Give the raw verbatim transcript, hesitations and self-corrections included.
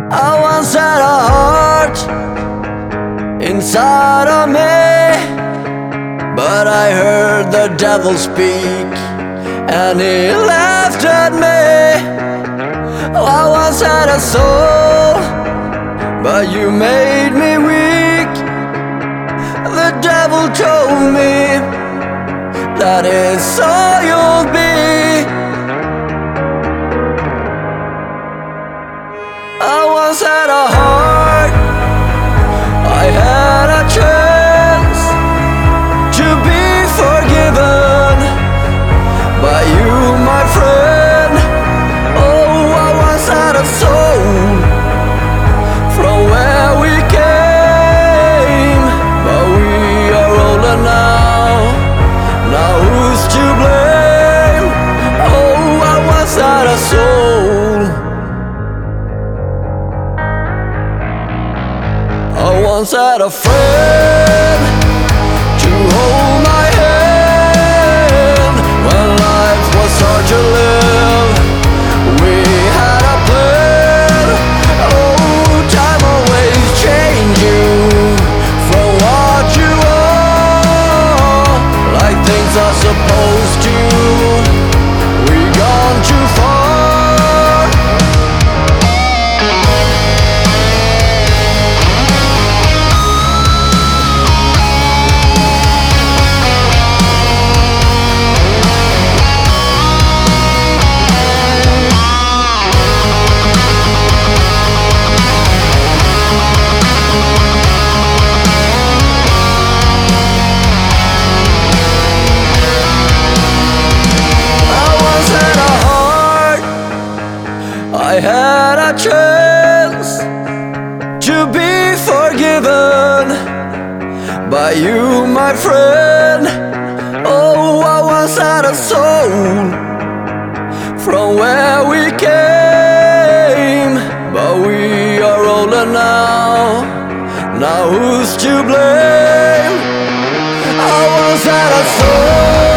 I once had a heart inside of me, but I heard the devil speak and he laughed at me. I once had a soul, but you made me weak. The devil told me that it's all you'll be. I once had a heart, I had a chance to be forgiven by you, my friend. Oh, I once had a soul from where we came, but we are older now. Now who's to blame? Oh, I once had a soul. I once had a friend to hold my hand when life was hard to live. We had a plan. Oh, time always changes you from what you are, like things are supposed to. We gone too far. I had a chance to be forgiven by you, my friend. Oh, I once had a soul from where we came, but we are older now. Now who's to blame? I once had a soul.